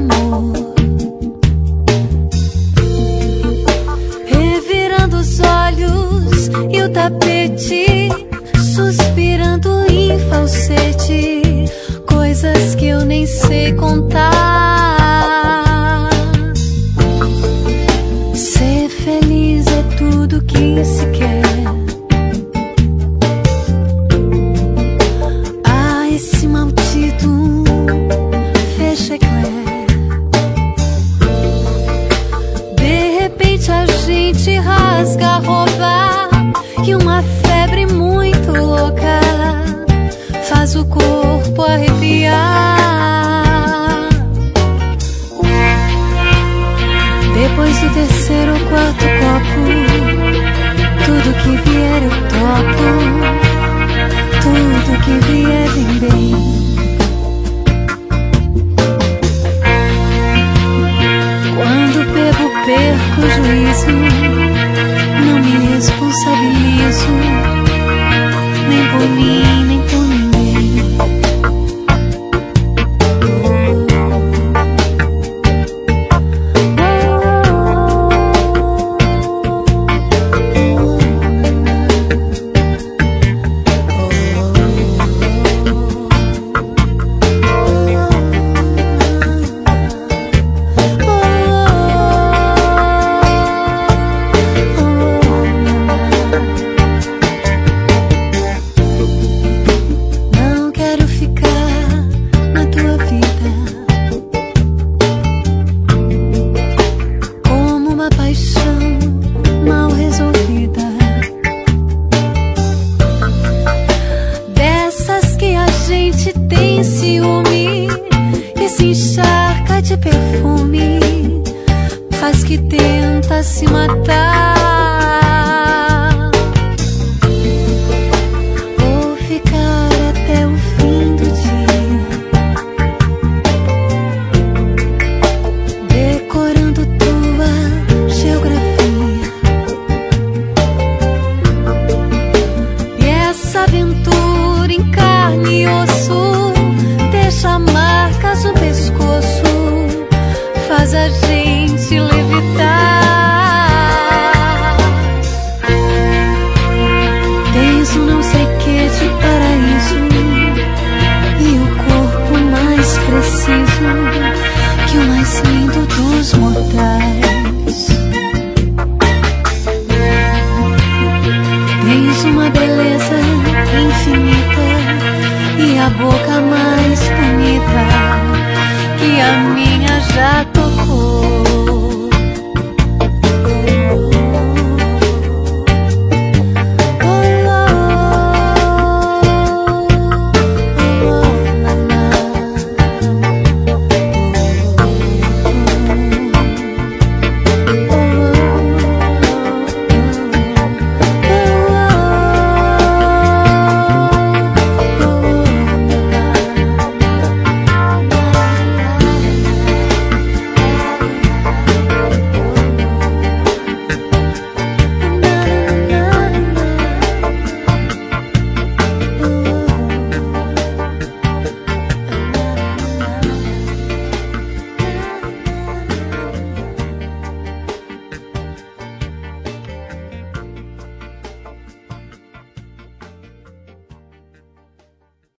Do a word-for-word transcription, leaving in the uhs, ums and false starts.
amor. Revirando os olhos e o tapete, suspirando em falsete, coisas que eu nem sei contar. Ser feliz é tudo que se quer. Ah, esse maldito fechecler. De repente a gente rasga a roupa e uma febre muito louca faz o corpo arrepiar. Depois do terceiro ou quarto copo, tudo que vier eu topo, tudo que vier vem bem. Quando bebo, perco o juízo, não me responsabilizo, nem por mim, nem por ninguém. A boca mais bonita que a minha já tocou.